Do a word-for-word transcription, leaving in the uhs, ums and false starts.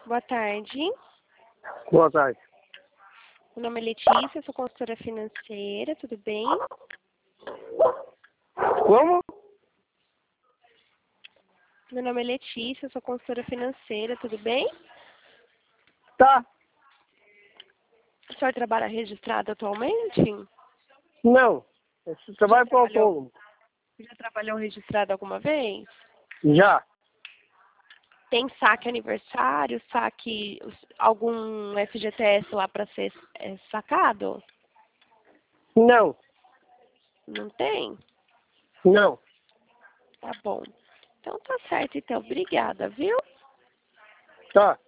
Boa tarde. Boa tarde. Meu nome é Letícia, sou consultora financeira, tudo bem? Como? Meu nome é Letícia, sou consultora financeira, tudo bem? Tá. O senhor trabalha registrado atualmente? Não. Esse trabalho para trabalhou? autônomo. Já trabalhou registrado alguma vez? Já. Tem saque aniversário, saque, os- algum F G T S lá para ser é, sacado? Não. Não tem? Não. Tá bom. Então tá certo, então. Obrigada, viu? Tá.